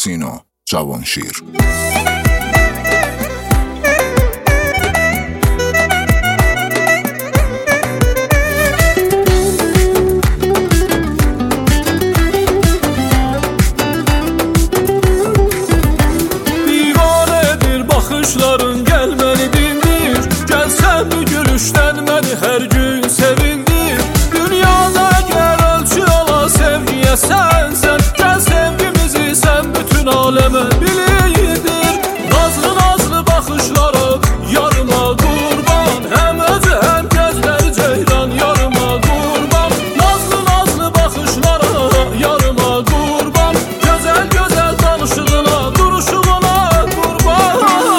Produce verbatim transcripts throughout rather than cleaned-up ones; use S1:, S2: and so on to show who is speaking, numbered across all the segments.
S1: سینا جوانشیر.
S2: Bakışların gəlməni dindir, gəlsən bu gülüşdən məni hər gün sevindir. Dünyada gəl ölçü ola sevgiyə sənsən, gəl sevgimizi sən bütün aləmə bilirdir. Nazlı nazlı baxışlara yarıma qurban, həm özü həm gözləri ceyran yarıma qurban. Nazlı nazlı baxışlara yarıma qurban, gözəl gözəl danışığına duruşuna qurban.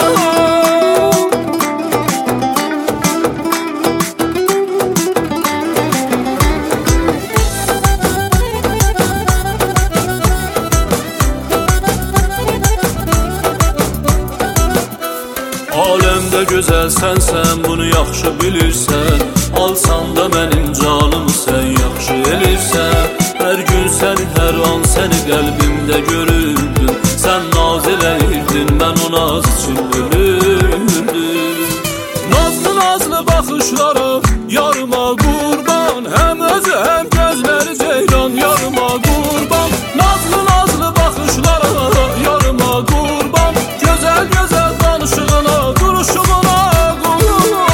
S2: Aləmdə gözəl sənsən, bunu yaxşı bilirsən. Alsan da mənim canımı sən yaxşı elirsən. Hər gün səni, hər an səni qəlbimdə görürdüm. Sən naz eləyirdin, mən o naz üçün ölürdüm. Nazlı nazlı baxışlara yarıma qurban, həm özü həm gözləri ceyran yarıma qurban. Nazlı nazlı baxışlara yarıma qurban, gözəl gözəl danışığına duruşuna qurban.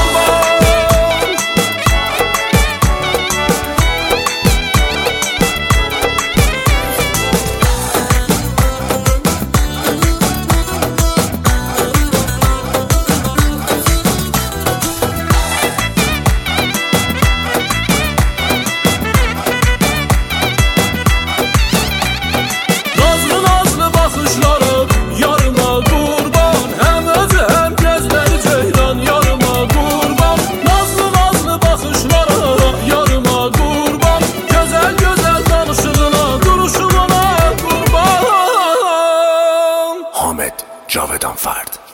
S1: حامد جاودان فرد.